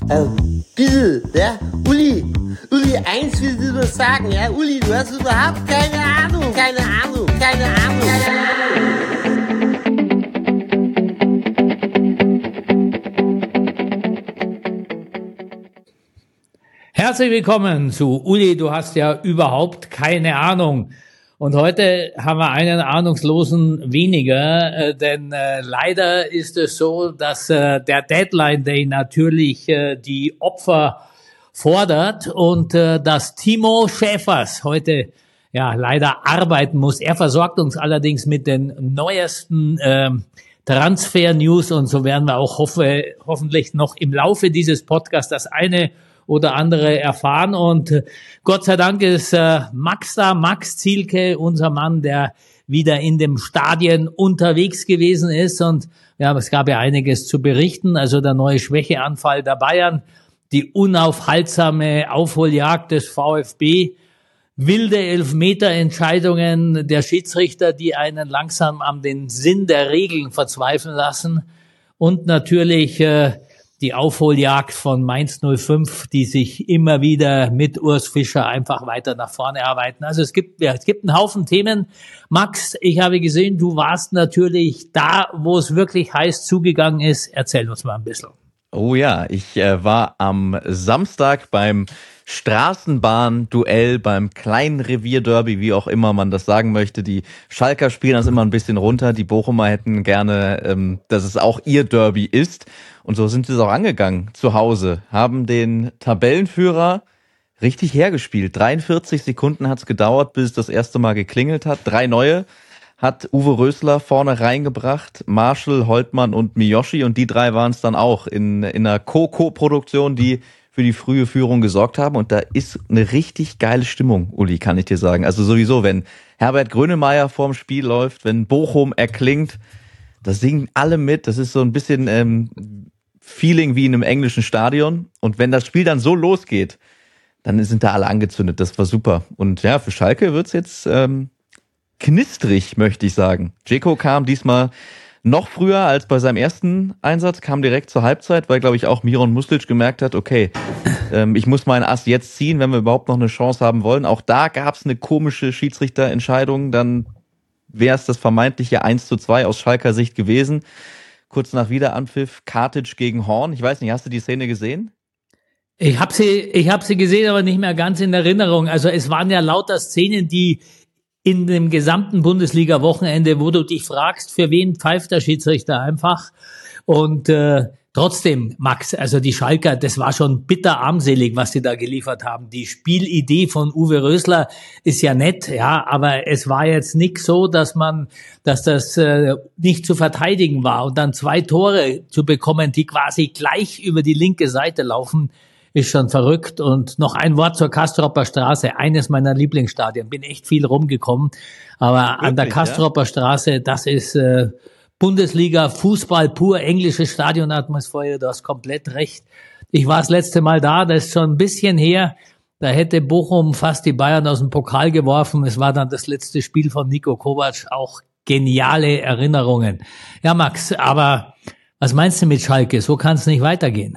Bitte, ja, Uli, eins will ich nur sagen, ja, Uli, du hast überhaupt keine Ahnung. Herzlich willkommen zu Uli, du hast ja überhaupt keine Ahnung. Und heute haben wir einen Ahnungslosen weniger, denn leider ist es so, dass der Deadline Day natürlich die Opfer fordert und dass Timo Schäfers heute ja leider arbeiten muss. Er versorgt uns allerdings mit den neuesten Transfer-News und so werden wir auch hoffentlich noch im Laufe dieses Podcasts das eine oder andere erfahren. Und Gott sei Dank ist Max da, Max Zielke, unser Mann, der wieder in dem Stadion unterwegs gewesen ist. Und ja, es gab ja einiges zu berichten. Also der neue Schwächeanfall der Bayern, die unaufhaltsame Aufholjagd des VfB, wilde Elfmeterentscheidungen der Schiedsrichter, die einen langsam an den Sinn der Regeln verzweifeln lassen. Und natürlich die Aufholjagd von Mainz 05, die sich immer wieder mit Urs Fischer einfach weiter nach vorne arbeiten. Also es gibt einen Haufen Themen. Max, ich habe gesehen, du warst natürlich da, wo es wirklich heiß zugegangen ist. Erzähl uns mal ein bisschen. Oh ja, ich war am Samstag beim Straßenbahn-Duell, beim kleinen Revierderby, wie auch immer man das sagen möchte. Die Schalker spielen das immer ein bisschen runter. Die Bochumer hätten gerne, dass es auch ihr Derby ist. Und so sind sie es auch angegangen zu Hause, haben den Tabellenführer richtig hergespielt. 43 Sekunden hat es gedauert, bis es das erste Mal geklingelt hat. 3 neue hat Uwe Rösler vorne reingebracht, Marschall, Holtmann und Miyoshi. Und die 3 waren es dann auch in einer Co-Produktion, die für die frühe Führung gesorgt haben. Und da ist eine richtig geile Stimmung, Uli, kann ich dir sagen. Also sowieso, wenn Herbert Grönemeyer vorm Spiel läuft, wenn Bochum erklingt, das singen alle mit. Das ist so ein bisschen Feeling wie in einem englischen Stadion. Und wenn das Spiel dann so losgeht, dann sind da alle angezündet. Das war super. Und ja, für Schalke wird's jetzt knistrig, möchte ich sagen. Dzeko kam diesmal noch früher als bei seinem ersten Einsatz, kam direkt zur Halbzeit, weil, glaube ich, auch Miron Muslic gemerkt hat, okay, ich muss meinen Ass jetzt ziehen, wenn wir überhaupt noch eine Chance haben wollen. Auch da gab's eine komische Schiedsrichterentscheidung. Dann wäre es das vermeintliche 1:2 aus Schalker Sicht gewesen. Kurz nach Wiederanpfiff, Kartic gegen Horn. Ich weiß nicht, hast du die Szene gesehen? Ich hab sie gesehen, aber nicht mehr ganz in Erinnerung. Also es waren ja lauter Szenen, die in dem gesamten Bundesliga-Wochenende, wo du dich fragst, für wen pfeift der Schiedsrichter einfach. Und trotzdem, Max, also die Schalker, das war schon bitter armselig, was sie da geliefert haben. Die Spielidee von Uwe Rösler ist ja nett, ja, aber es war jetzt nicht so, dass das nicht zu verteidigen war. Und dann 2 Tore zu bekommen, die quasi gleich über die linke Seite laufen, ist schon verrückt. Und noch ein Wort zur Castropper Straße, eines meiner Lieblingsstadien. Bin echt viel rumgekommen, aber wirklich, an der Castropper Straße, das ist Bundesliga, Fußball pur, englische Stadionatmosphäre, du hast komplett recht. Ich war das letzte Mal da, das ist schon ein bisschen her, da hätte Bochum fast die Bayern aus dem Pokal geworfen. Es war dann das letzte Spiel von Niko Kovac, auch geniale Erinnerungen. Ja, Max, aber was meinst du mit Schalke? So kann es nicht weitergehen.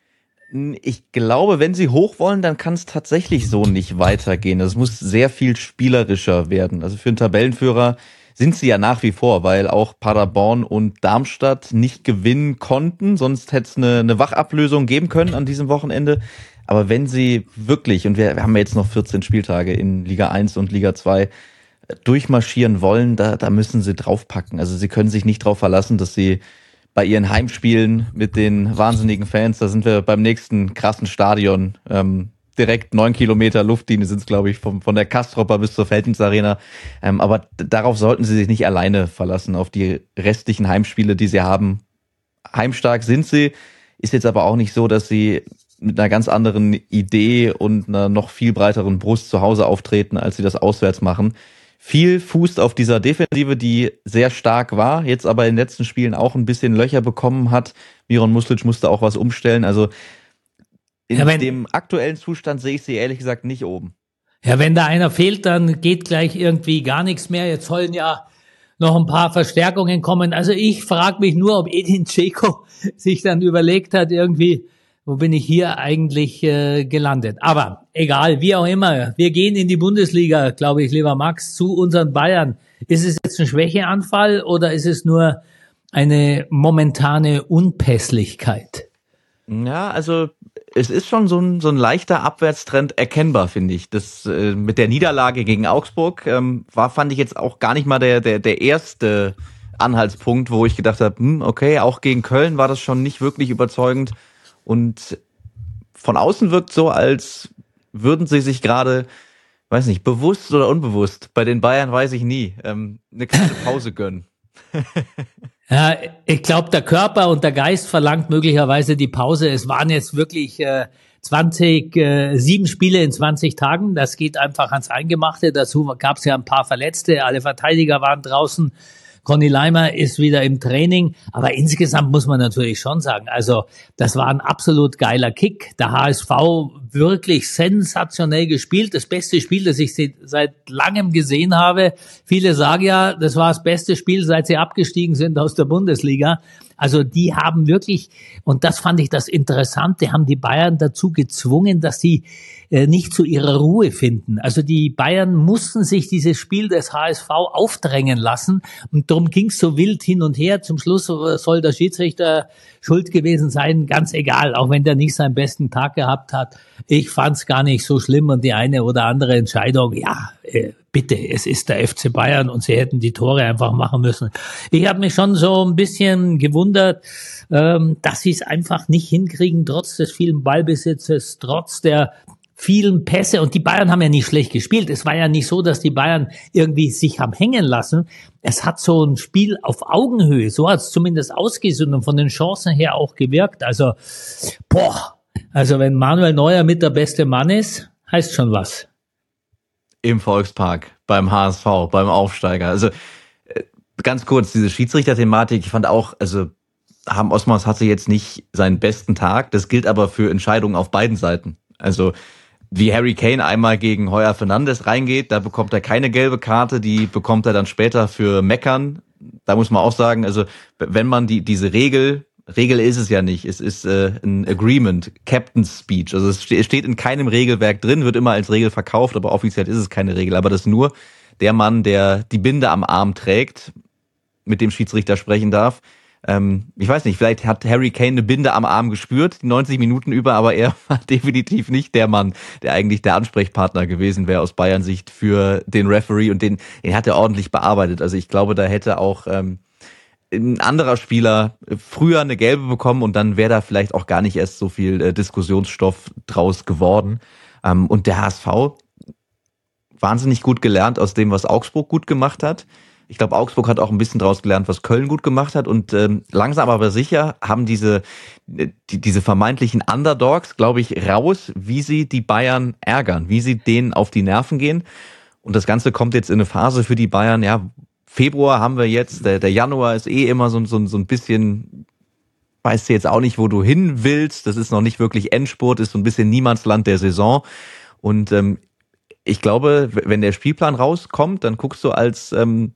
Ich glaube, wenn sie hoch wollen, dann kann es tatsächlich so nicht weitergehen. Es muss sehr viel spielerischer werden. Also für einen Tabellenführer sind sie ja nach wie vor, weil auch Paderborn und Darmstadt nicht gewinnen konnten. Sonst hätte es eine Wachablösung geben können an diesem Wochenende. Aber wenn sie wirklich, und wir haben jetzt noch 14 Spieltage in Liga 1 und Liga 2, durchmarschieren wollen, da müssen sie draufpacken. Also sie können sich nicht darauf verlassen, dass sie bei ihren Heimspielen mit den wahnsinnigen Fans, da sind wir beim nächsten krassen Stadion, direkt 9 Kilometer Luftlinie sind es, glaube ich, von der Castropper bis zur Veltins-Arena. Aber darauf sollten sie sich nicht alleine verlassen, auf die restlichen Heimspiele, die sie haben. Heimstark sind sie, ist jetzt aber auch nicht so, dass sie mit einer ganz anderen Idee und einer noch viel breiteren Brust zu Hause auftreten, als sie das auswärts machen. Viel fußt auf dieser Defensive, die sehr stark war, jetzt aber in den letzten Spielen auch ein bisschen Löcher bekommen hat. Miron Muslic musste auch was umstellen. Also in dem aktuellen Zustand sehe ich sie ehrlich gesagt nicht oben. Ja, wenn da einer fehlt, dann geht gleich irgendwie gar nichts mehr. Jetzt sollen ja noch ein paar Verstärkungen kommen. Also ich frage mich nur, ob Edin Dzeko sich dann überlegt hat, irgendwie, wo bin ich hier eigentlich gelandet? Aber egal, wie auch immer, wir gehen in die Bundesliga, glaube ich, lieber Max, zu unseren Bayern. Ist es jetzt ein Schwächeanfall oder ist es nur eine momentane Unpässlichkeit? Ja, also es ist schon so ein leichter Abwärtstrend erkennbar, finde ich. Das mit der Niederlage gegen Augsburg fand ich jetzt auch gar nicht mal der erste Anhaltspunkt, wo ich gedacht habe, okay, auch gegen Köln war das schon nicht wirklich überzeugend. Und von außen wirkt so, als würden sie sich gerade, weiß nicht, bewusst oder unbewusst, bei den Bayern weiß ich nie, eine kleine Pause gönnen. Ja, ich glaube, der Körper und der Geist verlangt möglicherweise die Pause. Es waren jetzt wirklich 7 Spiele in 20 Tagen. Das geht einfach ans Eingemachte. Dazu gab es ja ein paar Verletzte. Alle Verteidiger waren draußen. Conny Leimer ist wieder im Training. Aber insgesamt muss man natürlich schon sagen, also das war ein absolut geiler Kick. Der HSV wirklich sensationell gespielt. Das beste Spiel, das ich seit langem gesehen habe. Viele sagen ja, das war das beste Spiel, seit sie abgestiegen sind aus der Bundesliga. Also die haben wirklich, und das fand ich das Interessante, haben die Bayern dazu gezwungen, dass sie nicht zu ihrer Ruhe finden. Also die Bayern mussten sich dieses Spiel des HSV aufdrängen lassen und darum ging es so wild hin und her. Zum Schluss soll der Schiedsrichter schuld gewesen sein, ganz egal, auch wenn der nicht seinen besten Tag gehabt hat. Ich fand es gar nicht so schlimm und die eine oder andere Entscheidung, ja, bitte, es ist der FC Bayern und sie hätten die Tore einfach machen müssen. Ich habe mich schon so ein bisschen gewundert, dass sie es einfach nicht hinkriegen, trotz des vielen Ballbesitzes, trotz der vielen Pässe. Und die Bayern haben ja nicht schlecht gespielt. Es war ja nicht so, dass die Bayern irgendwie sich haben hängen lassen. Es hat so ein Spiel auf Augenhöhe, so hat es zumindest ausgesehen und von den Chancen her auch gewirkt. Also, also wenn Manuel Neuer mit der beste Mann ist, heißt schon was. Im Volkspark, beim HSV, beim Aufsteiger. Also ganz kurz, diese Schiedsrichter-Thematik, ich fand auch, also Harm Osmas hatte jetzt nicht seinen besten Tag, das gilt aber für Entscheidungen auf beiden Seiten. Also wie Harry Kane einmal gegen Heuer Fernandes reingeht, da bekommt er keine gelbe Karte, die bekommt er dann später für Meckern. Da muss man auch sagen, also wenn man diese Regel ist es ja nicht, es ist ein Agreement, Captain's Speech, also es steht in keinem Regelwerk drin, wird immer als Regel verkauft, aber offiziell ist es keine Regel, aber das ist nur der Mann, der die Binde am Arm trägt, mit dem Schiedsrichter sprechen darf. Ich weiß nicht, vielleicht hat Harry Kane eine Binde am Arm gespürt, die 90 Minuten über, aber er war definitiv nicht der Mann, der eigentlich der Ansprechpartner gewesen wäre aus Bayern-Sicht für den Referee und den hat er ordentlich bearbeitet. Also ich glaube, da hätte auch ein anderer Spieler früher eine gelbe bekommen und dann wäre da vielleicht auch gar nicht erst so viel Diskussionsstoff draus geworden. Und der HSV wahnsinnig gut gelernt aus dem, was Augsburg gut gemacht hat. Ich glaube, Augsburg hat auch ein bisschen draus gelernt, was Köln gut gemacht hat. Und langsam aber sicher haben diese vermeintlichen Underdogs, glaube ich, raus, wie sie die Bayern ärgern, wie sie denen auf die Nerven gehen. Und das Ganze kommt jetzt in eine Phase für die Bayern, ja, Februar haben wir jetzt, der Januar ist immer so ein bisschen, weißt du jetzt auch nicht, wo du hin willst. Das ist noch nicht wirklich Endspurt, ist so ein bisschen Niemandsland der Saison. Und ich glaube, wenn der Spielplan rauskommt, dann guckst du als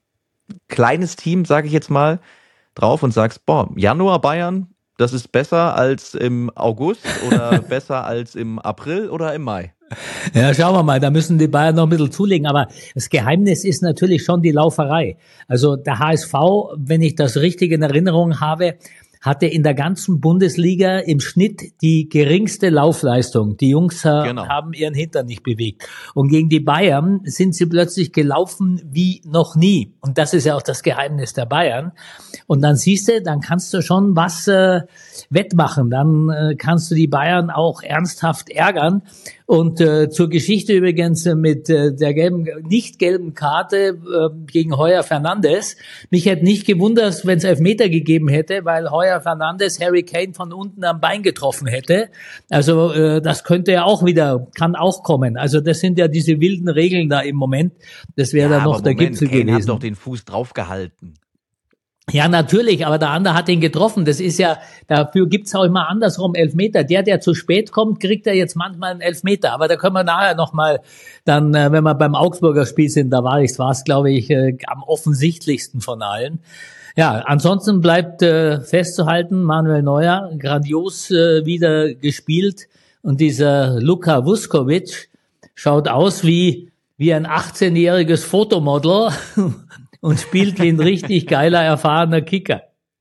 kleines Team, sage ich jetzt mal, drauf und sagst, Januar Bayern, das ist besser als im August oder besser als im April oder im Mai. Ja, schauen wir mal, da müssen die Bayern noch ein bisschen zulegen, aber das Geheimnis ist natürlich schon die Lauferei. Also der HSV, wenn ich das richtig in Erinnerung habe, hatte in der ganzen Bundesliga im Schnitt die geringste Laufleistung. Die Jungs haben ihren Hintern nicht bewegt. Und gegen die Bayern sind sie plötzlich gelaufen wie noch nie. Und das ist ja auch das Geheimnis der Bayern. Und dann siehst du, dann kannst du schon was wettmachen. Dann kannst du die Bayern auch ernsthaft ärgern. Und zur Geschichte übrigens mit der nicht gelben Karte gegen Heuer Fernandes. Mich hätte nicht gewundert, wenn es Elfmeter gegeben hätte, weil Heuer Fernandes Harry Kane von unten am Bein getroffen hätte. Also das könnte ja auch kann auch kommen. Also das sind ja diese wilden Regeln da im Moment. Das wäre dann noch der Gipfel gewesen. Kane hat doch den Fuß draufgehalten. Ja, natürlich, aber der andere hat ihn getroffen. Das ist ja, dafür gibt's auch immer andersrum Elfmeter. Der zu spät kommt, kriegt er jetzt manchmal einen Elfmeter. Aber da können wir nachher nochmal dann, wenn wir beim Augsburger Spiel sind, da war es, glaube ich, am offensichtlichsten von allen. Ja, ansonsten bleibt festzuhalten, Manuel Neuer, grandios wieder gespielt und dieser Luka Vuskovic schaut aus wie ein 18-jähriges Fotomodel und spielt wie ein richtig geiler, erfahrener Kicker.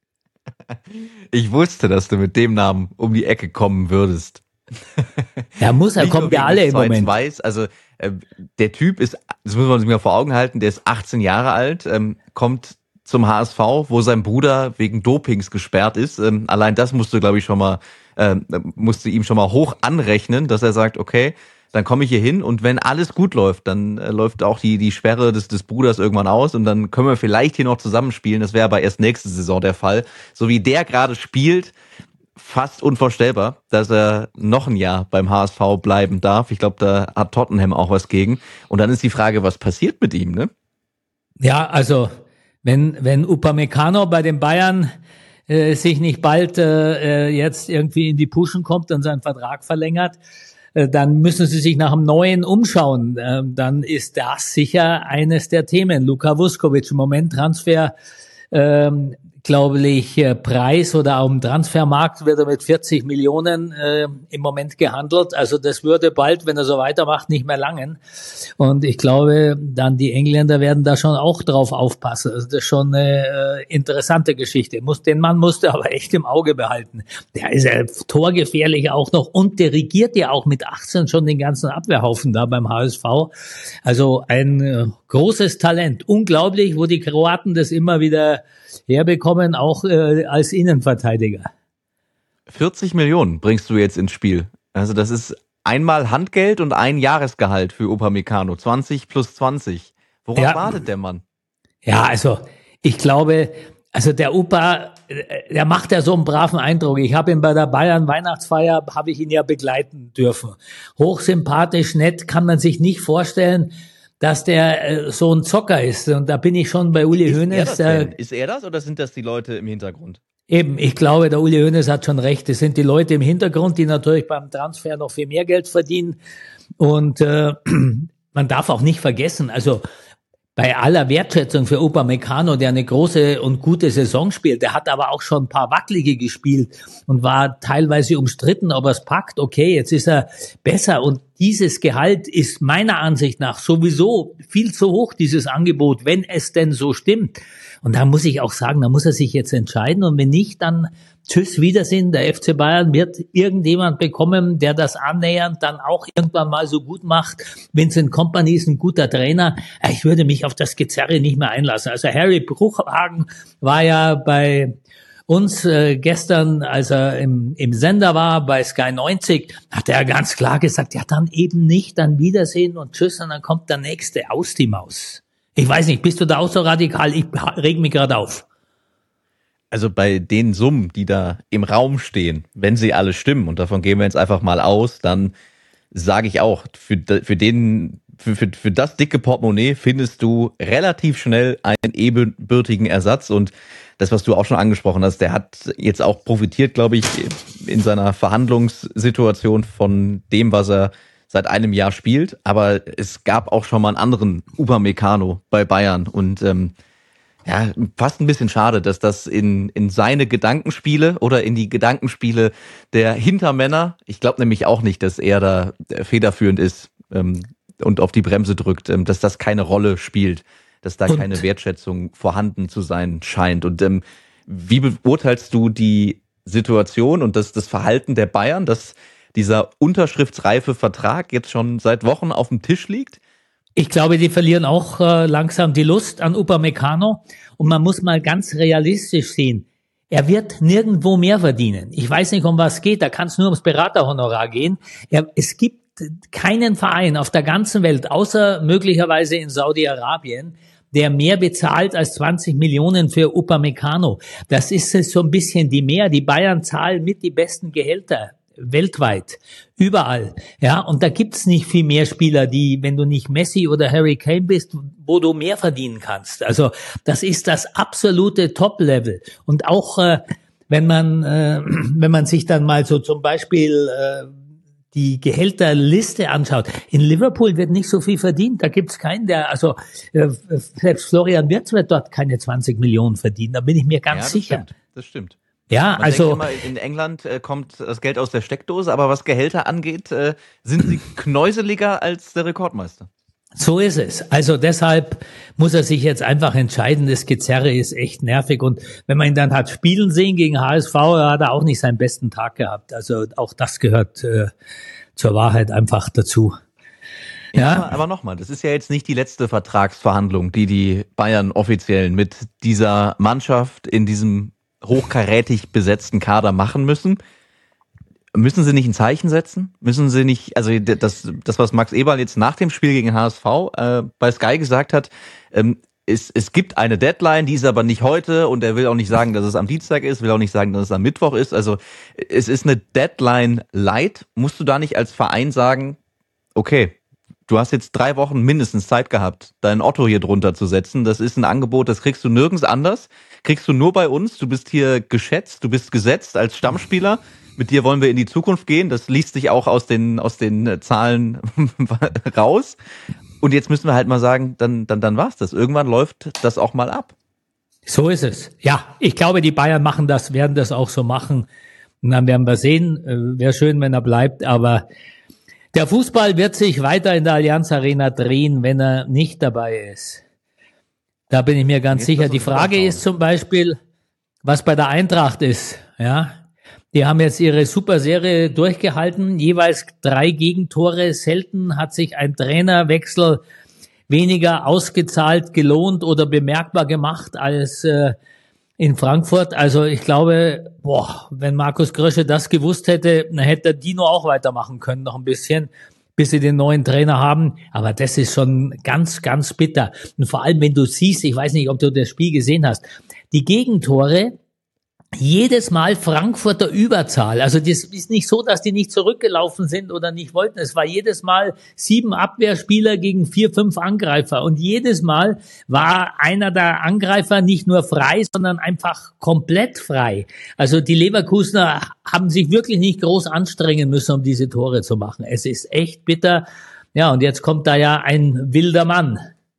Ich wusste, dass du mit dem Namen um die Ecke kommen würdest. Er kommt ja alle im Moment. Weiß, also der Typ ist, das muss man sich mal vor Augen halten, der ist 18 Jahre alt, kommt zum HSV, wo sein Bruder wegen Dopings gesperrt ist. Allein das musste ihm schon mal hoch anrechnen, dass er sagt, okay, dann komme ich hier hin und wenn alles gut läuft, dann läuft auch die Sperre des Bruders irgendwann aus und dann können wir vielleicht hier noch zusammenspielen. Das wäre aber erst nächste Saison der Fall. So wie der gerade spielt, fast unvorstellbar, dass er noch ein Jahr beim HSV bleiben darf. Ich glaube, da hat Tottenham auch was gegen. Und dann ist die Frage, was passiert mit ihm, ne? Ja, also wenn Upamecano bei den Bayern sich nicht bald jetzt irgendwie in die Puschen kommt und seinen Vertrag verlängert, dann müssen sie sich nach einem neuen umschauen. Dann ist das sicher eines der Themen. Luka Vuskovic im Moment Transfer, glaube ich, Preis oder auf dem Transfermarkt wird er mit 40 Millionen im Moment gehandelt. Also das würde bald, wenn er so weitermacht, nicht mehr langen. Und ich glaube, dann die Engländer werden da schon auch drauf aufpassen. Also das ist schon eine interessante Geschichte. Den Mann musste aber echt im Auge behalten. Der ist ja torgefährlich auch noch und der regiert ja auch mit 18 schon den ganzen Abwehrhaufen da beim HSV. Also ein großes Talent. Unglaublich, wo die Kroaten das immer wieder herbekommen, auch als Innenverteidiger. 40 Millionen bringst du jetzt ins Spiel. Also das ist einmal Handgeld und ein Jahresgehalt für Upamecano. 20 plus 20. Worauf wartet der Mann? Ja, also ich glaube, der Upa, der macht ja so einen braven Eindruck. Ich habe ihn bei der Bayern-Weihnachtsfeier, habe ich ihn ja begleiten dürfen. Hochsympathisch, nett, kann man sich nicht vorstellen, dass der so ein Zocker ist. Und da bin ich schon bei Uli Hoeneß. Ist er das oder sind das die Leute im Hintergrund? Eben, ich glaube, der Uli Hoeneß hat schon recht. Es sind die Leute im Hintergrund, die natürlich beim Transfer noch viel mehr Geld verdienen. Und man darf auch nicht vergessen, also bei aller Wertschätzung für Upamecano, der eine große und gute Saison spielt, der hat aber auch schon ein paar wackelige gespielt und war teilweise umstritten, ob er es packt. Okay, jetzt ist er besser und dieses Gehalt ist meiner Ansicht nach sowieso viel zu hoch, dieses Angebot, wenn es denn so stimmt. Und da muss ich auch sagen, da muss er sich jetzt entscheiden und wenn nicht, dann tschüss, Wiedersehen. Der FC Bayern wird irgendjemand bekommen, der das annähernd dann auch irgendwann mal so gut macht. Vincent Kompany ist ein guter Trainer. Ich würde mich auf das Gezerre nicht mehr einlassen. Also Harry Bruchhagen war ja bei uns gestern, als er im Sender war, bei Sky 90, hat er ganz klar gesagt, ja dann eben nicht, dann Wiedersehen und tschüss und dann kommt der Nächste, aus die Maus. Ich weiß nicht, bist du da auch so radikal? Ich reg mich gerade auf. Also bei den Summen, die da im Raum stehen, wenn sie alle stimmen, und davon gehen wir jetzt einfach mal aus, dann sage ich auch, für das dicke Portemonnaie findest du relativ schnell einen ebenbürtigen Ersatz. Und das, was du auch schon angesprochen hast, der hat jetzt auch profitiert, glaube ich, in seiner Verhandlungssituation von dem, was er seit einem Jahr spielt. Aber es gab auch schon mal einen anderen Upamecano bei Bayern und ja, fast ein bisschen schade, dass das in seine Gedankenspiele oder in die Gedankenspiele der Hintermänner, ich glaube nämlich auch nicht, dass er da federführend ist und auf die Bremse drückt, dass das keine Rolle spielt, dass da keine Wertschätzung vorhanden zu sein scheint. Und wie beurteilst du die Situation und das Verhalten der Bayern, dass dieser unterschriftsreife Vertrag jetzt schon seit Wochen auf dem Tisch liegt? Ich glaube, die verlieren auch langsam die Lust an Upamecano. Und man muss mal ganz realistisch sehen. Er wird nirgendwo mehr verdienen. Ich weiß nicht, um was es geht. Da kann es nur ums Beraterhonorar gehen. Es gibt keinen Verein auf der ganzen Welt, außer möglicherweise in Saudi-Arabien, der mehr bezahlt als 20 Millionen für Upamecano. Das ist so ein bisschen die mehr. Die Bayern zahlen mit die besten Gehälter weltweit, überall, ja, und da gibt's nicht viel mehr Spieler, die, wenn du nicht Messi oder Harry Kane bist, wo du mehr verdienen kannst. Also das ist das absolute Top-Level. Und auch wenn man sich dann mal so zum Beispiel die Gehälterliste anschaut, in Liverpool wird nicht so viel verdient. Da gibt's keinen, selbst Florian Wirtz wird dort keine 20 Millionen verdienen. Da bin ich mir ganz sicher. Das stimmt. Ja, Man denkt immer, in England kommt das Geld aus der Steckdose, aber was Gehälter angeht, sind sie knäuseliger als der Rekordmeister. So ist es. Also deshalb muss er sich jetzt einfach entscheiden. Das Gezerre ist echt nervig. Und wenn man ihn dann hat spielen sehen gegen HSV, hat er auch nicht seinen besten Tag gehabt. Also auch das gehört zur Wahrheit einfach dazu. Ja, aber nochmal, das ist ja jetzt nicht die letzte Vertragsverhandlung, die Bayern Offiziellen mit dieser Mannschaft in diesem hochkarätig besetzten Kader machen müssen. Müssen sie nicht ein Zeichen setzen? Müssen sie nicht, also das was Max Eberl jetzt nach dem Spiel gegen HSV bei Sky gesagt hat, es gibt eine Deadline, die ist aber nicht heute und er will auch nicht sagen, dass es am Dienstag ist, will auch nicht sagen, dass es am Mittwoch ist. Also es ist eine Deadline light. Musst du da nicht als Verein sagen, okay, du hast jetzt 3 Wochen mindestens Zeit gehabt, dein Otto hier drunter zu setzen. Das ist ein Angebot, das kriegst du nirgends anders. Kriegst du nur bei uns. Du bist hier geschätzt, du bist gesetzt als Stammspieler. Mit dir wollen wir in die Zukunft gehen. Das liest sich auch aus den Zahlen raus. Und jetzt müssen wir halt mal sagen, dann war's das. Irgendwann läuft das auch mal ab. So ist es. Ja, ich glaube, die Bayern werden das auch so machen. Und dann werden wir sehen. Wäre schön, wenn er bleibt. Aber der Fußball wird sich weiter in der Allianz Arena drehen, wenn er nicht dabei ist. Da bin ich mir ganz sicher. Die Frage ist zum Beispiel, was bei der Eintracht ist. Ja. Die haben jetzt ihre Superserie durchgehalten, jeweils 3 Gegentore. Selten hat sich ein Trainerwechsel weniger ausgezahlt, gelohnt oder bemerkbar gemacht als in Frankfurt. Also ich glaube, wenn Markus Krösche das gewusst hätte, dann hätte Dino auch weitermachen können, noch ein bisschen, bis sie den neuen Trainer haben. Aber das ist schon ganz, ganz bitter. Und vor allem, wenn du siehst, ich weiß nicht, ob du das Spiel gesehen hast, die Gegentore, jedes Mal Frankfurter Überzahl. Also das ist nicht so, dass die nicht zurückgelaufen sind oder nicht wollten. Es war jedes Mal 7 Abwehrspieler gegen 4, 5 Angreifer. Und jedes Mal war einer der Angreifer nicht nur frei, sondern einfach komplett frei. Also die Leverkusener haben sich wirklich nicht groß anstrengen müssen, um diese Tore zu machen. Es ist echt bitter. Ja, und jetzt kommt da ja ein wilder Mann.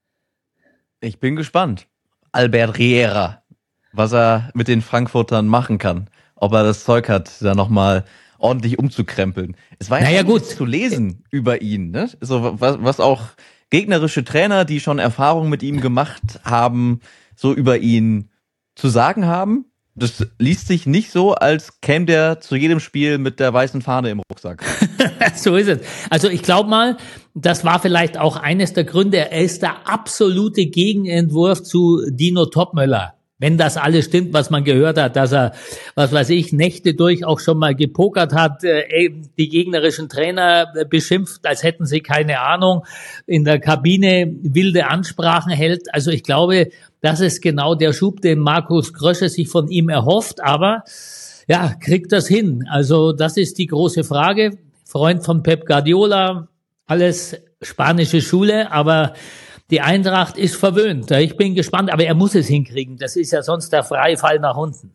Ich bin gespannt. Albert Riera. Was er mit den Frankfurtern machen kann. Ob er das Zeug hat, da nochmal ordentlich umzukrempeln. Es war ja gut zu lesen über ihn, ne? So, was auch gegnerische Trainer, die schon Erfahrung mit ihm gemacht haben, so über ihn zu sagen haben. Das liest sich nicht so, als käme der zu jedem Spiel mit der weißen Fahne im Rucksack. So ist es. Also ich glaube mal, das war vielleicht auch eines der Gründe. Er ist der absolute Gegenentwurf zu Dino Topmöller. Wenn das alles stimmt, was man gehört hat, dass er, was weiß ich, Nächte durch auch schon mal gepokert hat, die gegnerischen Trainer beschimpft, als hätten sie keine Ahnung, in der Kabine wilde Ansprachen hält. Also ich glaube, das ist genau der Schub, den Markus Krösche sich von ihm erhofft, aber ja, kriegt das hin? Also das ist die große Frage. Freund von Pep Guardiola, alles spanische Schule, aber die Eintracht ist verwöhnt. Ich bin gespannt, aber er muss es hinkriegen. Das ist ja sonst der freie Fall nach unten.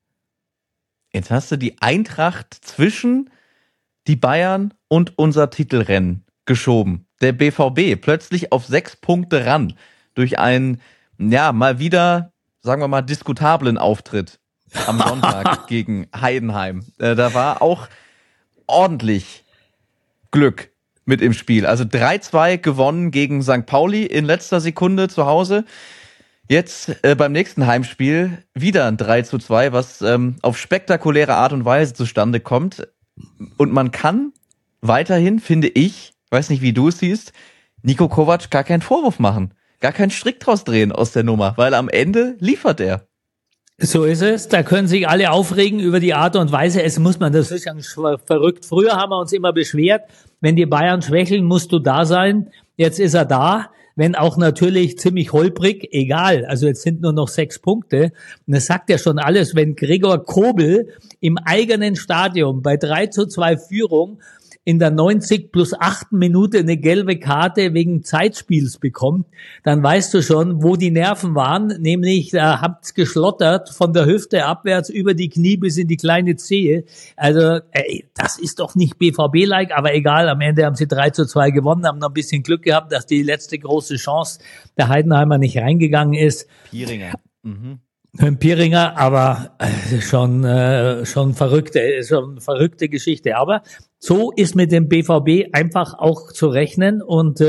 Jetzt hast du die Eintracht zwischen die Bayern und unser Titelrennen geschoben. Der BVB plötzlich auf 6 Punkte ran. Durch einen, ja, mal wieder, sagen wir mal, diskutablen Auftritt am Sonntag gegen Heidenheim. Da war auch ordentlich Glück mit im Spiel. Also 3-2 gewonnen gegen St. Pauli in letzter Sekunde zu Hause. Jetzt beim nächsten Heimspiel wieder ein 3-2, was auf spektakuläre Art und Weise zustande kommt. Und man kann weiterhin, finde ich, weiß nicht, wie du es siehst, Niko Kovac gar keinen Vorwurf machen. Gar keinen Strick draus drehen aus der Nummer, weil am Ende liefert er. So ist es. Da können sich alle aufregen über die Art und Weise. Es muss man, das ist ja verrückt. Früher haben wir uns immer beschwert, wenn die Bayern schwächeln, musst du da sein. Jetzt ist er da, wenn auch natürlich ziemlich holprig, egal. Also jetzt sind nur noch 6 Punkte. Und das sagt ja schon alles, wenn Gregor Kobel im eigenen Stadion bei 3-2 Führung in der 90+8 Minute eine gelbe Karte wegen Zeitspiels bekommt, dann weißt du schon, wo die Nerven waren, nämlich da habt's geschlottert von der Hüfte abwärts über die Knie bis in die kleine Zehe. Also das ist doch nicht BVB-like, aber egal, am Ende haben sie 3:2 gewonnen, haben noch ein bisschen Glück gehabt, dass die letzte große Chance der Heidenheimer nicht reingegangen ist. Pieringer. Pieringer, aber schon verrückte Geschichte. Aber so ist mit dem BVB einfach auch zu rechnen und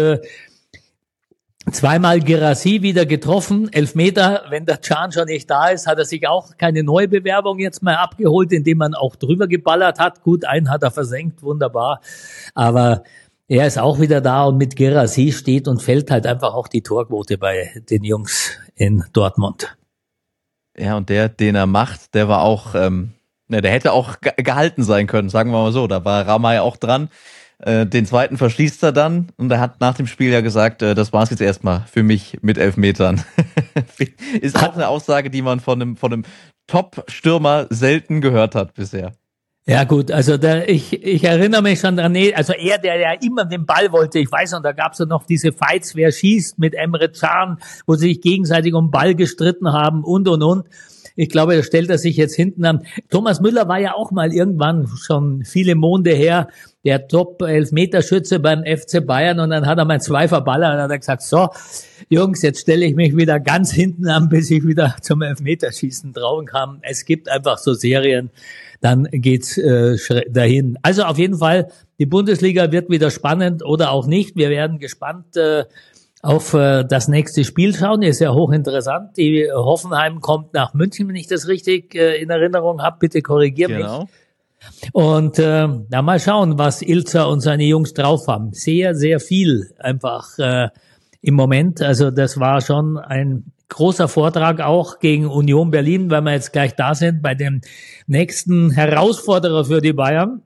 zweimal Guirassy wieder getroffen, Elfmeter, wenn der Can schon nicht da ist, hat er sich auch keine neue Bewerbung jetzt mal abgeholt, indem man auch drüber geballert hat. Gut, einen hat er versenkt, wunderbar, aber er ist auch wieder da und mit Guirassy steht und fällt halt einfach auch die Torquote bei den Jungs in Dortmund. Ja, und den er macht, der war auch, der hätte auch gehalten sein können, sagen wir mal so. Da war Ramay auch dran. Den zweiten verschließt er dann und er hat nach dem Spiel ja gesagt, das war's jetzt erstmal für mich mit Elfmetern. Ist auch eine Aussage, die man von einem Top-Stürmer selten gehört hat bisher. Ja gut, also ich erinnere mich schon dran, also er, der ja immer den Ball wollte, ich weiß noch, da gab es ja noch diese Fights, wer schießt mit Emre Can, wo sie sich gegenseitig um den Ball gestritten haben und. Ich glaube, da stellt er sich jetzt hinten an. Thomas Müller war ja auch mal irgendwann schon viele Monde her der Top-Elfmeterschütze beim FC Bayern und dann hat er mal 2 verballert und hat er gesagt, so, Jungs, jetzt stelle ich mich wieder ganz hinten an, bis ich wieder zum Elfmeterschießen trauen kann. Es gibt einfach so Serien, dann geht's dahin. Also auf jeden Fall, die Bundesliga wird wieder spannend oder auch nicht. Wir werden gespannt auf das nächste Spiel schauen. Ist ja hochinteressant. Die Hoffenheim kommt nach München, wenn ich das richtig in Erinnerung habe. Bitte korrigier mich. Und mal schauen, was Ilzer und seine Jungs drauf haben. Sehr, sehr viel einfach im Moment. Also das war schon ein großer Vortrag auch gegen Union Berlin, weil wir jetzt gleich da sind bei dem nächsten Herausforderer für die Bayern.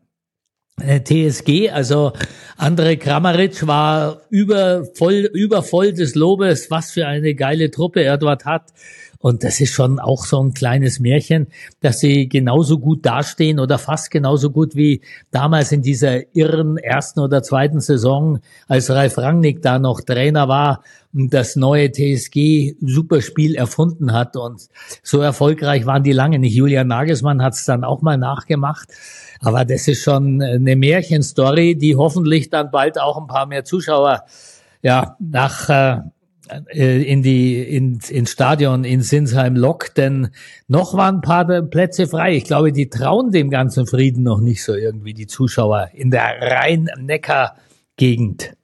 TSG, also Andrej Kramaric war übervoll des Lobes, was für eine geile Truppe er dort hat. Und das ist schon auch so ein kleines Märchen, dass sie genauso gut dastehen oder fast genauso gut wie damals in dieser irren ersten oder zweiten Saison, als Ralf Rangnick da noch Trainer war und das neue TSG Superspiel erfunden hat. Und so erfolgreich waren die lange nicht. Julian Nagelsmann hat es dann auch mal nachgemacht. Aber das ist schon eine Märchenstory, die hoffentlich dann bald auch ein paar mehr Zuschauer ins Stadion in Sinsheim lockt, denn noch waren ein paar Plätze frei. Ich glaube, die trauen dem ganzen Frieden noch nicht so irgendwie, die Zuschauer in der Rhein-Neckar-Gegend.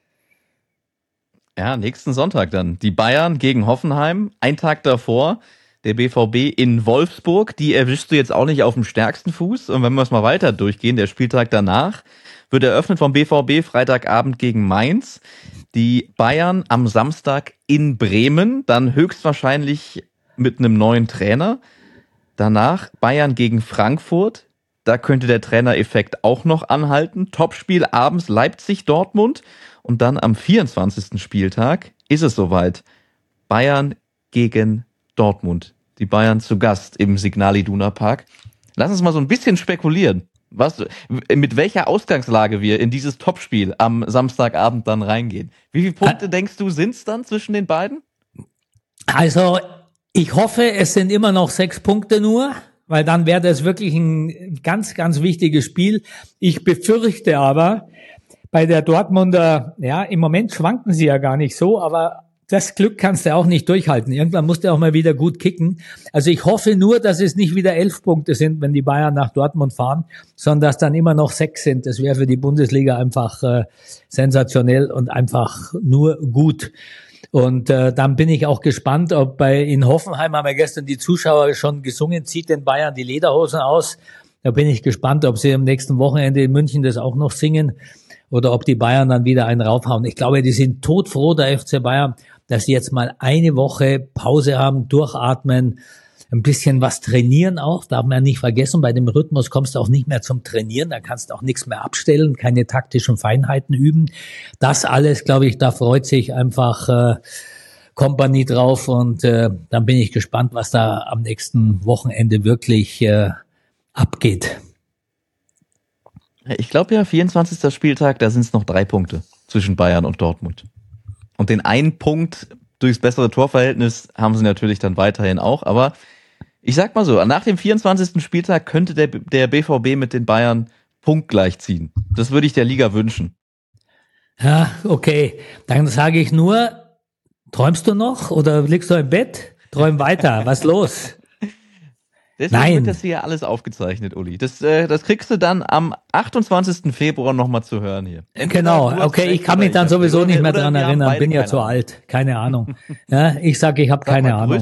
Ja, nächsten Sonntag dann. Die Bayern gegen Hoffenheim, ein Tag davor. Der BVB in Wolfsburg, die erwischst du jetzt auch nicht auf dem stärksten Fuß. Und wenn wir es mal weiter durchgehen, der Spieltag danach wird eröffnet vom BVB Freitagabend gegen Mainz. Die Bayern am Samstag in Bremen, dann höchstwahrscheinlich mit einem neuen Trainer. Danach Bayern gegen Frankfurt, da könnte der Trainereffekt auch noch anhalten. Topspiel abends Leipzig-Dortmund und dann am 24. Spieltag ist es soweit. Bayern gegen Dortmund. Die Bayern zu Gast im Signal Iduna Park. Lass uns mal so ein bisschen spekulieren, mit welcher Ausgangslage wir in dieses Topspiel am Samstagabend dann reingehen. Wie viele Punkte denkst du, sind es dann zwischen den beiden? Also, ich hoffe, es sind immer noch 6 Punkte nur, weil dann wäre das wirklich ein ganz, ganz wichtiges Spiel. Ich befürchte aber, bei der Dortmunder, im Moment schwanken sie ja gar nicht so, aber das Glück kannst du auch nicht durchhalten. Irgendwann musst du auch mal wieder gut kicken. Also ich hoffe nur, dass es nicht wieder 11 Punkte sind, wenn die Bayern nach Dortmund fahren, sondern dass dann immer noch 6 sind. Das wäre für die Bundesliga einfach sensationell und einfach nur gut. Und dann bin ich auch gespannt, ob in Hoffenheim haben wir gestern die Zuschauer schon gesungen, zieht den Bayern die Lederhosen aus. Da bin ich gespannt, ob sie am nächsten Wochenende in München das auch noch singen oder ob die Bayern dann wieder einen raufhauen. Ich glaube, die sind todfroh, der FC Bayern, dass sie jetzt mal eine Woche Pause haben, durchatmen, ein bisschen was trainieren auch. Darf man ja nicht vergessen, bei dem Rhythmus kommst du auch nicht mehr zum Trainieren, da kannst du auch nichts mehr abstellen, keine taktischen Feinheiten üben. Das alles, glaube ich, da freut sich einfach Kompanie drauf und dann bin ich gespannt, was da am nächsten Wochenende wirklich abgeht. Ich glaube ja, 24. Spieltag, da sind es noch 3 Punkte zwischen Bayern und Dortmund. Und den einen Punkt durchs bessere Torverhältnis haben sie natürlich dann weiterhin auch. Aber ich sag mal so, nach dem 24. Spieltag könnte der BVB mit den Bayern punktgleich ziehen. Das würde ich der Liga wünschen. Ja, okay. Dann sage ich nur, träumst du noch oder liegst du im Bett? Träum weiter. Was los? Deswegen wird das hier alles aufgezeichnet, Uli. Das kriegst du dann am 28. Februar nochmal zu hören hier. Genau, okay, ich kann mich dann sowieso nicht mehr dran erinnern, bin ja zu alt, keine Ahnung. Ja, ich sage, ich habe keine Ahnung.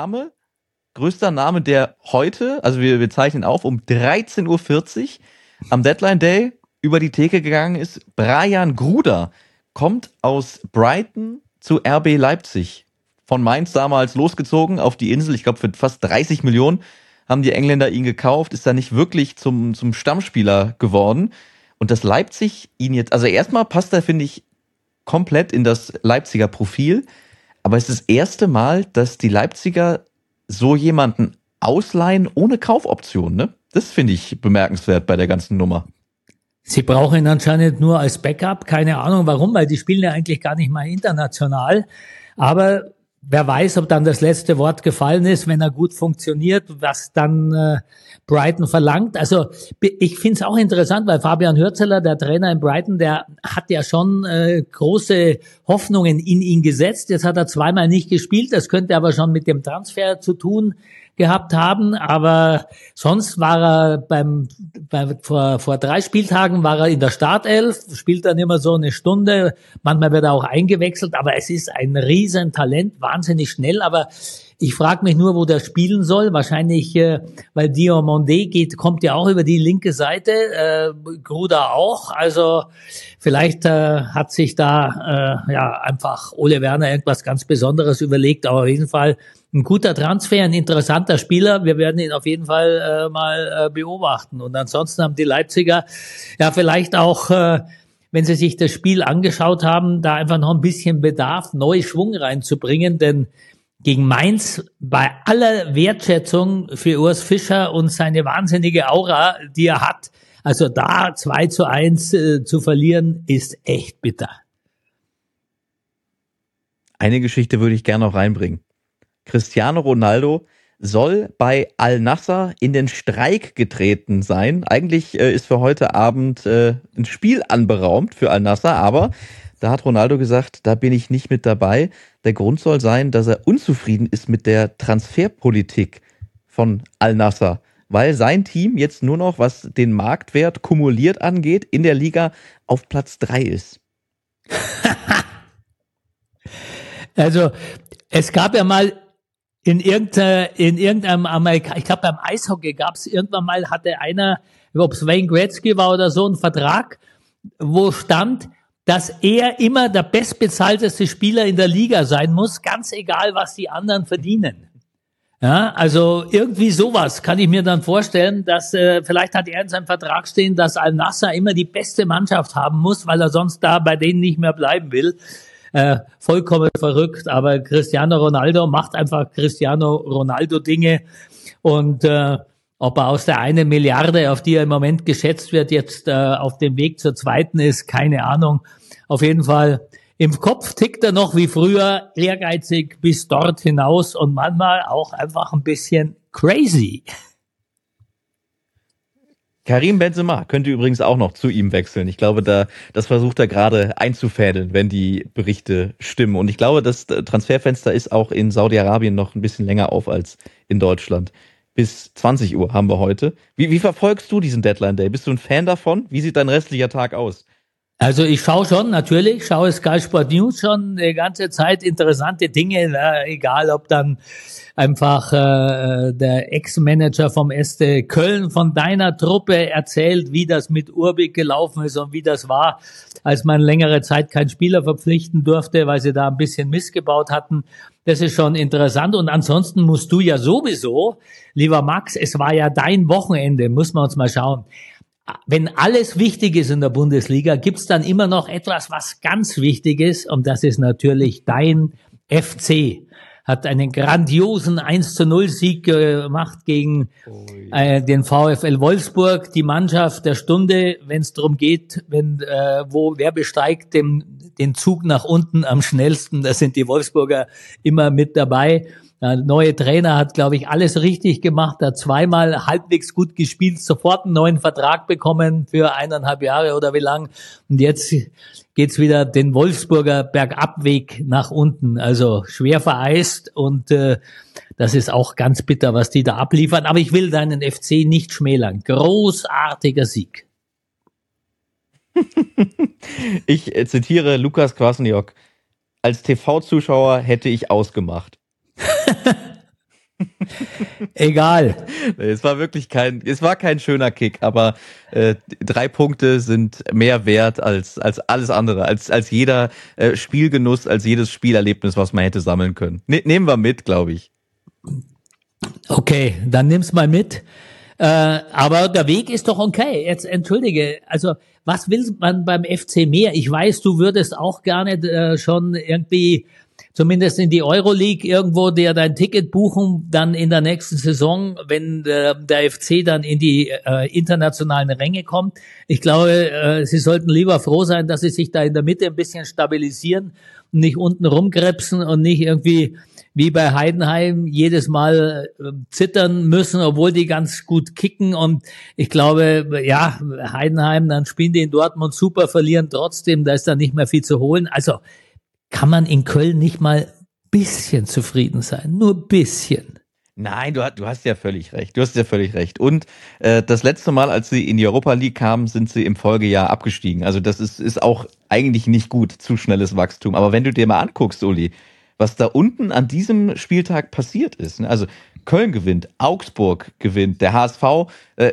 Größter Name, der heute, also wir zeichnen auf, um 13:40 Uhr am Deadline Day über die Theke gegangen ist. Brian Gruder kommt aus Brighton zu RB Leipzig. Von Mainz damals losgezogen auf die Insel, ich glaube für fast 30 Millionen. Haben die Engländer ihn gekauft, ist da nicht wirklich zum Stammspieler geworden. Und dass Leipzig ihn jetzt, also erstmal passt er, finde ich, komplett in das Leipziger Profil. Aber es ist das erste Mal, dass die Leipziger so jemanden ausleihen ohne Kaufoption, ne? Das finde ich bemerkenswert bei der ganzen Nummer. Sie brauchen ihn anscheinend nur als Backup, keine Ahnung warum, weil die spielen ja eigentlich gar nicht mal international. Aber wer weiß, ob dann das letzte Wort gefallen ist, wenn er gut funktioniert, was dann Brighton verlangt. Also ich finde es auch interessant, weil Fabian Hürzeler, der Trainer in Brighton, der hat ja schon große Hoffnungen in ihn gesetzt. Jetzt hat er zweimal nicht gespielt, das könnte aber schon mit dem Transfer zu tun gehabt haben, aber sonst war er vor 3 Spieltagen war er in der Startelf, spielt dann immer so eine Stunde, manchmal wird er auch eingewechselt, aber es ist ein Riesentalent, wahnsinnig schnell, aber ich frage mich nur, wo der spielen soll, wahrscheinlich, weil Diomande kommt ja auch über die linke Seite, Gruda auch, also vielleicht hat sich da einfach Ole Werner irgendwas ganz Besonderes überlegt, aber auf jeden Fall ein guter Transfer, ein interessanter Spieler. Wir werden ihn auf jeden Fall mal beobachten. Und ansonsten haben die Leipziger ja vielleicht auch, wenn sie sich das Spiel angeschaut haben, da einfach noch ein bisschen Bedarf, neue Schwung reinzubringen. Denn gegen Mainz, bei aller Wertschätzung für Urs Fischer und seine wahnsinnige Aura, die er hat, also da 2:1 zu verlieren, ist echt bitter. Eine Geschichte würde ich gerne noch reinbringen. Cristiano Ronaldo soll bei Al-Nassr in den Streik getreten sein. Eigentlich ist für heute Abend ein Spiel anberaumt für Al-Nassr, aber da hat Ronaldo gesagt, da bin ich nicht mit dabei. Der Grund soll sein, dass er unzufrieden ist mit der Transferpolitik von Al-Nassr, weil sein Team jetzt nur noch, was den Marktwert kumuliert angeht, in der Liga auf Platz 3 ist. Also es gab ja mal in irgendeinem Amerika, ich glaube beim Eishockey gab es irgendwann mal, hatte einer, ob es Wayne Gretzky war oder so, einen Vertrag, wo stand, dass er immer der bestbezahlteste Spieler in der Liga sein muss, ganz egal, was die anderen verdienen. Ja, also irgendwie sowas kann ich mir dann vorstellen, dass vielleicht hat er in seinem Vertrag stehen, dass Al-Nassr immer die beste Mannschaft haben muss, weil er sonst da bei denen nicht mehr bleiben will. Vollkommen verrückt, aber Cristiano Ronaldo macht einfach Cristiano Ronaldo Dinge und ob er aus der 1 Milliarde, auf die er im Moment geschätzt wird, jetzt auf dem Weg zur zweiten ist, keine Ahnung. Auf jeden Fall im Kopf tickt er noch wie früher, ehrgeizig bis dort hinaus und manchmal auch einfach ein bisschen crazy. Karim Benzema könnte übrigens auch noch zu ihm wechseln. Ich glaube, das versucht er gerade einzufädeln, wenn die Berichte stimmen. Und ich glaube, das Transferfenster ist auch in Saudi-Arabien noch ein bisschen länger auf als in Deutschland. Bis 20 Uhr haben wir heute. Wie verfolgst du diesen Deadline Day? Bist du ein Fan davon? Wie sieht dein restlicher Tag aus? Also ich schaue schon, natürlich, schaue Sky Sport News schon die ganze Zeit interessante Dinge, egal ob dann einfach der Ex-Manager vom SC Köln von deiner Truppe erzählt, wie das mit Urbik gelaufen ist und wie das war, als man längere Zeit keinen Spieler verpflichten durfte, weil sie da ein bisschen missgebaut hatten. Das ist schon interessant. Und ansonsten musst du ja sowieso, lieber Max, es war ja dein Wochenende, muss man uns mal schauen. Wenn alles wichtig ist in der Bundesliga, gibt's dann immer noch etwas, was ganz wichtig ist, und das ist natürlich dein FC. hat einen grandiosen 1-0 Sieg gemacht gegen den VfL Wolfsburg, die Mannschaft der Stunde, wenn es darum geht, wer besteigt den Zug nach unten am schnellsten, da sind die Wolfsburger immer mit dabei. Der neue Trainer hat, glaube ich, alles richtig gemacht, hat zweimal halbwegs gut gespielt, sofort einen neuen Vertrag bekommen für 1,5 Jahre oder wie lang. Und jetzt geht's wieder den Wolfsburger Bergabweg nach unten, also schwer vereist und das ist auch ganz bitter, was die da abliefern. Aber ich will deinen FC nicht schmälern. Großartiger Sieg. Ich zitiere Lukas Kwasniok. Als TV-Zuschauer hätte ich ausgemacht. Egal. Es war kein schöner Kick, aber 3 Punkte sind mehr wert als alles andere, als jeder Spielgenuss, als jedes Spielerlebnis, was man hätte sammeln können. Nehmen wir mit, glaube ich. Okay, dann nimm's mal mit. Aber der Weg ist doch okay. Jetzt entschuldige, also was will man beim FC mehr? Ich weiß, du würdest auch gerne schon irgendwie zumindest in die Euroleague irgendwo dir dein Ticket buchen, dann in der nächsten Saison, wenn der FC dann in die internationalen Ränge kommt. Ich glaube, sie sollten lieber froh sein, dass sie sich da in der Mitte ein bisschen stabilisieren und nicht unten rumkrebsen und nicht irgendwie wie bei Heidenheim jedes Mal zittern müssen, obwohl die ganz gut kicken. Und ich glaube, ja, Heidenheim, dann spielen die in Dortmund super, verlieren trotzdem, da ist dann nicht mehr viel zu holen. Also kann man in Köln nicht mal ein bisschen zufrieden sein? Nur ein bisschen. Nein, du hast ja völlig recht. Und das letzte Mal, als sie in die Europa League kamen, sind sie im Folgejahr abgestiegen. Also das ist auch eigentlich nicht gut, zu schnelles Wachstum. Aber wenn du dir mal anguckst, Uli, was da unten an diesem Spieltag passiert ist, ne? Also Köln gewinnt, Augsburg gewinnt, der HSV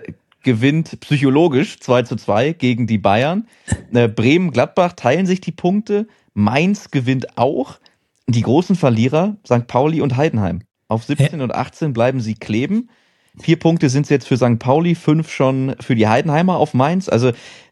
gewinnt psychologisch 2-2 gegen die Bayern, Bremen, Gladbach teilen sich die Punkte, Mainz gewinnt auch. Die großen Verlierer, St. Pauli und Heidenheim. Auf 17 und 18 bleiben sie kleben. 4 Punkte sind es jetzt für St. Pauli, 5 schon für die Heidenheimer auf Mainz. Also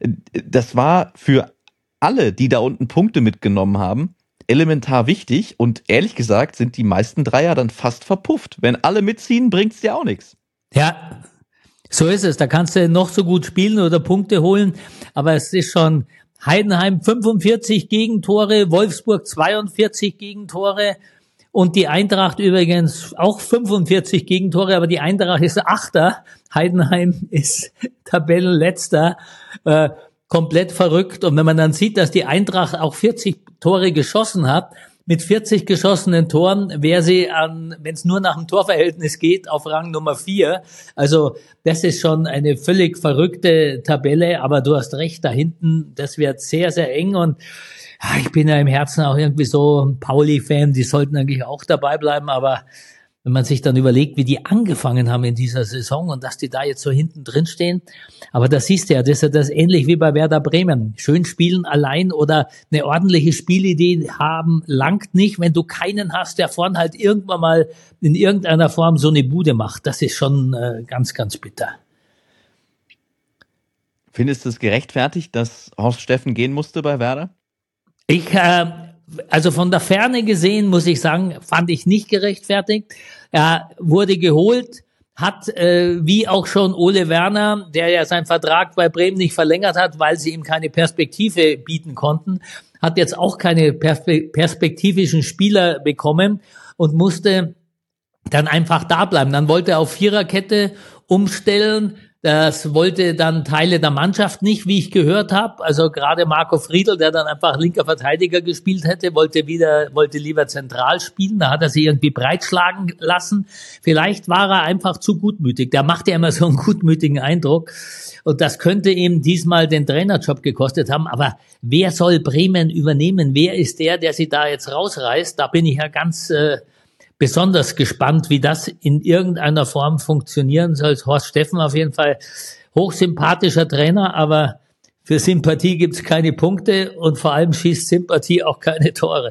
das war für alle, die da unten Punkte mitgenommen haben, elementar wichtig. Und ehrlich gesagt sind die meisten Dreier dann fast verpufft. Wenn alle mitziehen, bringt's dir auch nichts. Ja, so ist es. Da kannst du noch so gut spielen oder Punkte holen. Aber es ist schon Heidenheim 45 Gegentore, Wolfsburg 42 Gegentore und die Eintracht übrigens auch 45 Gegentore, aber die Eintracht ist Achter, Heidenheim ist Tabellenletzter, komplett verrückt. Und wenn man dann sieht, dass die Eintracht auch 40 Tore geschossen hat, mit 40 geschossenen Toren wäre sie wenn es nur nach dem Torverhältnis geht, auf Rang Nummer 4. Also das ist schon eine völlig verrückte Tabelle, aber du hast recht, da hinten, das wird sehr, sehr eng und ich bin ja im Herzen auch irgendwie so ein Pauli-Fan, die sollten eigentlich auch dabei bleiben, aber wenn man sich dann überlegt, wie die angefangen haben in dieser Saison und dass die da jetzt so hinten drin stehen. Aber da siehst du ja, das ist ja das ähnlich wie bei Werder Bremen. Schön spielen allein oder eine ordentliche Spielidee haben, langt nicht, wenn du keinen hast, der vorn halt irgendwann mal in irgendeiner Form so eine Bude macht. Das ist schon ganz, ganz bitter. Findest du es gerechtfertigt, dass Horst Steffen gehen musste bei Werder? Also von der Ferne gesehen, muss ich sagen, fand ich nicht gerechtfertigt. Er wurde geholt, hat wie auch schon Ole Werner, der ja seinen Vertrag bei Bremen nicht verlängert hat, weil sie ihm keine Perspektive bieten konnten, hat jetzt auch keine perspektivischen Spieler bekommen und musste dann einfach da bleiben. Dann wollte er auf Viererkette umstellen. Das wollte dann Teile der Mannschaft nicht, wie ich gehört habe. Also gerade Marco Friedl, der dann einfach linker Verteidiger gespielt hätte, wollte lieber zentral spielen. Da hat er sich irgendwie breitschlagen lassen. Vielleicht war er einfach zu gutmütig. Der macht ja immer so einen gutmütigen Eindruck. Und das könnte ihm diesmal den Trainerjob gekostet haben. Aber wer soll Bremen übernehmen? Wer ist der sie da jetzt rausreißt? Da bin ich ja ganz besonders gespannt, wie das in irgendeiner Form funktionieren soll. Horst Steffen auf jeden Fall hochsympathischer Trainer, aber für Sympathie gibt's keine Punkte und vor allem schießt Sympathie auch keine Tore.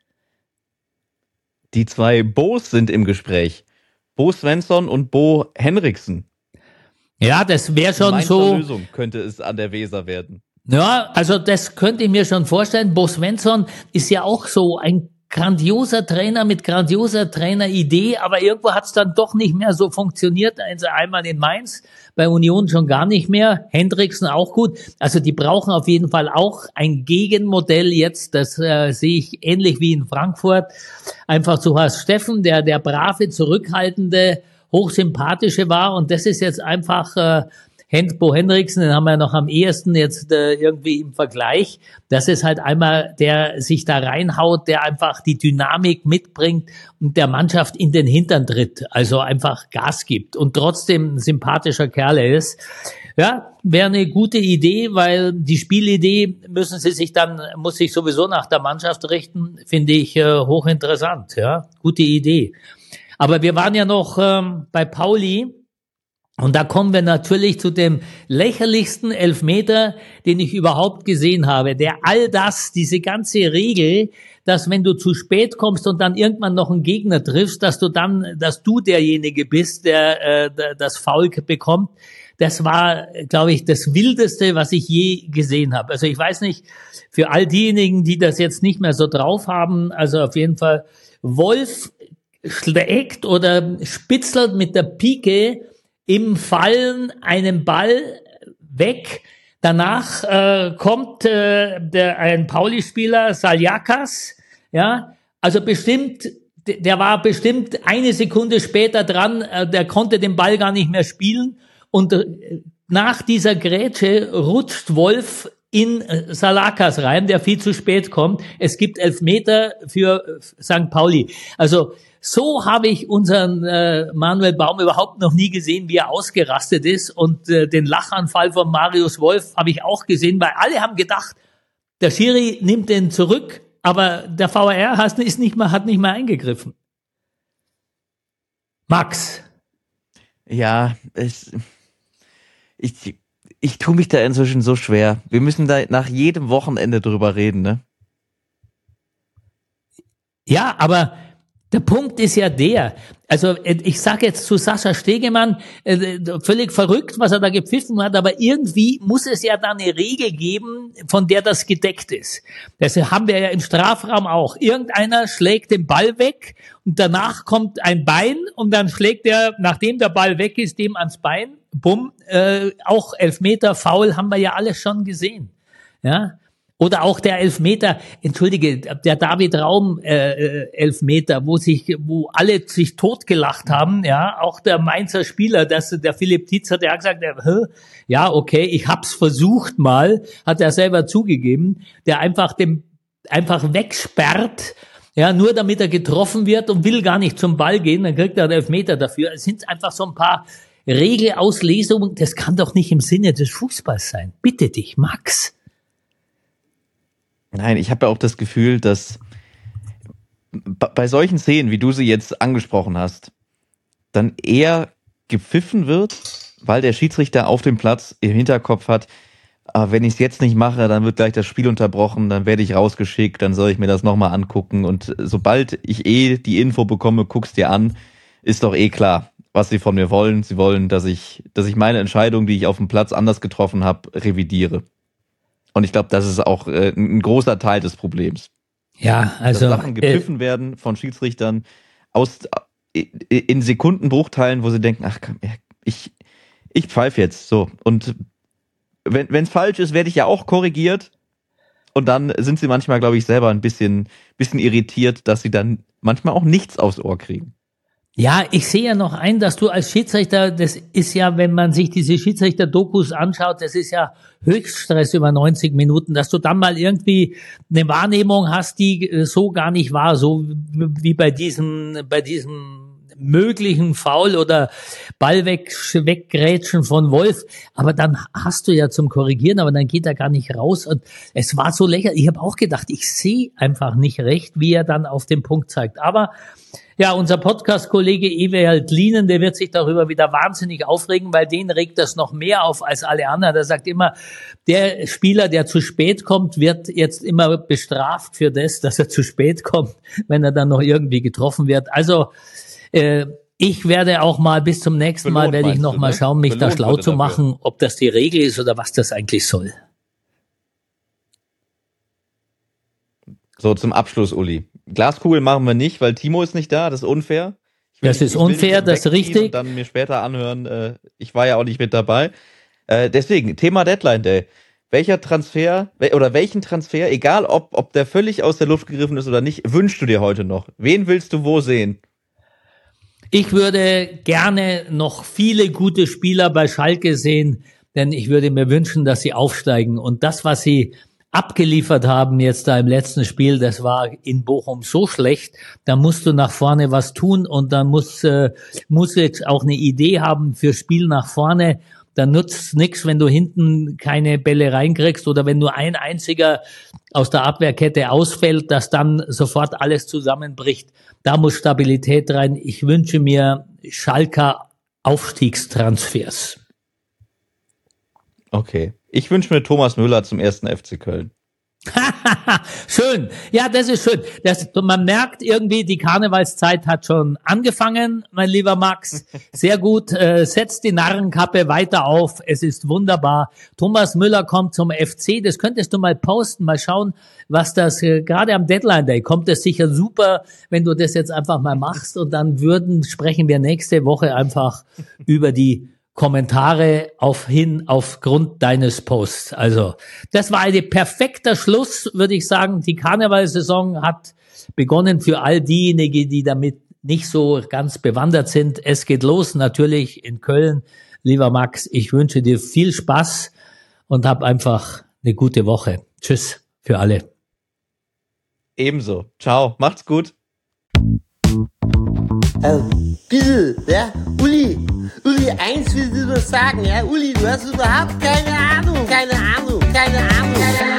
Die 2 Bo's sind im Gespräch. Bo Svensson und Bo Henriksen. Ja, das wäre schon so. Lösung könnte es an der Weser werden. Ja, also das könnte ich mir schon vorstellen. Bo Svensson ist ja auch so ein grandioser Trainer mit grandioser Traineridee, aber irgendwo hat es dann doch nicht mehr so funktioniert. Also einmal in Mainz, bei Union schon gar nicht mehr. Hendriksen auch gut. Also die brauchen auf jeden Fall auch ein Gegenmodell jetzt. Das sehe ich ähnlich wie in Frankfurt. Einfach zu Horst Steffen, der brave, zurückhaltende, hochsympathische war. Und das ist jetzt einfach Bo Hendriksen, den haben wir noch am ehesten jetzt irgendwie im Vergleich. Das ist halt einmal, der sich da reinhaut, der einfach die Dynamik mitbringt und der Mannschaft in den Hintern tritt, also einfach Gas gibt und trotzdem ein sympathischer Kerl ist. Ja, wäre eine gute Idee, weil die Spielidee muss sich sowieso nach der Mannschaft richten, finde ich hochinteressant, ja, gute Idee. Aber wir waren ja noch bei Pauli. Und da kommen wir natürlich zu dem lächerlichsten Elfmeter, den ich überhaupt gesehen habe. Diese ganze Regel, dass wenn du zu spät kommst und dann irgendwann noch einen Gegner triffst, dass du derjenige bist, der das Foul bekommt. Das war, glaube ich, das Wildeste, was ich je gesehen habe. Also ich weiß nicht, für all diejenigen, die das jetzt nicht mehr so drauf haben, also auf jeden Fall, Wolf schlägt oder spitzelt mit der Pike im Fallen einen Ball weg. Danach kommt ein Pauli-Spieler, Saljakas, ja, also der war bestimmt eine Sekunde später dran, der konnte den Ball gar nicht mehr spielen und nach dieser Grätsche rutscht Wolf in Salakas rein, der viel zu spät kommt. Es gibt Elfmeter für St. Pauli. Also so habe ich unseren Manuel Baum überhaupt noch nie gesehen, wie er ausgerastet ist. Und den Lachanfall von Marius Wolf habe ich auch gesehen, weil alle haben gedacht, der Schiri nimmt den zurück, aber der VAR hat nicht mal eingegriffen. Max. Ja, ich tue mich da inzwischen so schwer. Wir müssen da nach jedem Wochenende drüber reden, ne? Ja, aber der Punkt ist ja also ich sage jetzt zu Sascha Stegemann, völlig verrückt, was er da gepfiffen hat, aber irgendwie muss es ja da eine Regel geben, von der das gedeckt ist. Das haben wir ja im Strafraum auch. Irgendeiner schlägt den Ball weg und danach kommt ein Bein und dann schlägt er, nachdem der Ball weg ist, dem ans Bein. Bumm, auch Elfmeter, Foul haben wir ja alles schon gesehen. Ja. Oder auch der Elfmeter, entschuldige, der David Raum Elfmeter, wo alle sich totgelacht haben, ja, auch der Mainzer Spieler, der Philipp Tietz hat ja gesagt, ja, okay, ich hab's versucht mal, hat er selber zugegeben, der einfach wegsperrt, ja, nur damit er getroffen wird und will gar nicht zum Ball gehen, dann kriegt er einen Elfmeter dafür. Es sind einfach so ein paar Regelauslesungen, das kann doch nicht im Sinne des Fußballs sein. Bitte dich, Max. Nein, ich habe ja auch das Gefühl, dass bei solchen Szenen, wie du sie jetzt angesprochen hast, dann eher gepfiffen wird, weil der Schiedsrichter auf dem Platz im Hinterkopf hat, wenn ich es jetzt nicht mache, dann wird gleich das Spiel unterbrochen, dann werde ich rausgeschickt, dann soll ich mir das nochmal angucken und sobald ich die Info bekomme, guck's dir an, ist doch klar, was sie von mir wollen. Sie wollen, dass ich meine Entscheidung, die ich auf dem Platz anders getroffen habe, revidiere. Und ich glaube, das ist auch ein großer Teil des Problems. Ja, also dass Sachen gepfiffen werden von Schiedsrichtern in Sekundenbruchteilen, wo sie denken, ach komm, ich pfeife jetzt so. Und wenn es falsch ist, werde ich ja auch korrigiert. Und dann sind sie manchmal, glaube ich, selber ein bisschen irritiert, dass sie dann manchmal auch nichts aufs Ohr kriegen. Ja, ich sehe ja noch ein, dass du als Schiedsrichter, das ist ja, wenn man sich diese Schiedsrichter-Dokus anschaut, das ist ja Höchststress über 90 Minuten, dass du dann mal irgendwie eine Wahrnehmung hast, die so gar nicht war, so wie bei diesem möglichen Foul oder Ball weggrätschen von Wolf, aber dann hast du ja zum Korrigieren, aber dann geht er gar nicht raus und es war so lächerlich. Ich habe auch gedacht, ich sehe einfach nicht recht, wie er dann auf den Punkt zeigt, aber ja, unser Podcast-Kollege Ewald Lienen, der wird sich darüber wieder wahnsinnig aufregen, weil den regt das noch mehr auf als alle anderen. Der sagt immer, der Spieler, der zu spät kommt, wird jetzt immer bestraft für das, dass er zu spät kommt, wenn er dann noch irgendwie getroffen wird. Also ich werde auch mal bis zum nächsten Mal, werde ich noch mal schauen, mich da schlau zu machen, ob das die Regel ist oder was das eigentlich soll. So, zum Abschluss, Uli. Glaskugel machen wir nicht, weil Timo ist nicht da, das ist unfair. Das ist unfair, das ist richtig. Und dann mir später anhören, ich war ja auch nicht mit dabei. Deswegen, Thema Deadline Day. Welchen Transfer, egal ob der völlig aus der Luft gegriffen ist oder nicht, wünschst du dir heute noch? Wen willst du wo sehen? Ich würde gerne noch viele gute Spieler bei Schalke sehen, denn ich würde mir wünschen, dass sie aufsteigen. Und das, was sie abgeliefert haben jetzt da im letzten Spiel, das war in Bochum so schlecht. Da musst du nach vorne was tun und dann muss jetzt auch eine Idee haben für Spiel nach vorne. Dann nutzt nichts, wenn du hinten keine Bälle reinkriegst oder wenn nur ein einziger aus der Abwehrkette ausfällt, dass dann sofort alles zusammenbricht. Da muss Stabilität rein. Ich wünsche mir Schalker Aufstiegstransfers. Okay. Ich wünsche mir Thomas Müller zum 1. FC Köln. Schön. Ja, das ist schön. Man merkt irgendwie, die Karnevalszeit hat schon angefangen, mein lieber Max. Sehr gut. Setzt die Narrenkappe weiter auf. Es ist wunderbar. Thomas Müller kommt zum FC. Das könntest du mal posten, mal schauen, was das, gerade am Deadline Day kommt es sicher super, wenn du das jetzt einfach mal machst und dann sprechen wir nächste Woche einfach über die Kommentare aufgrund deines Posts. Also, das war ein perfekter Schluss, würde ich sagen. Die Karnevalsaison hat begonnen für all diejenigen, die damit nicht so ganz bewandert sind. Es geht los, natürlich in Köln. Lieber Max, ich wünsche dir viel Spaß und hab einfach eine gute Woche. Tschüss für alle. Ebenso. Ciao. Macht's gut. Bitte, ja, Uli, eins will ich dir sagen, ja, Uli, du hast überhaupt keine Ahnung.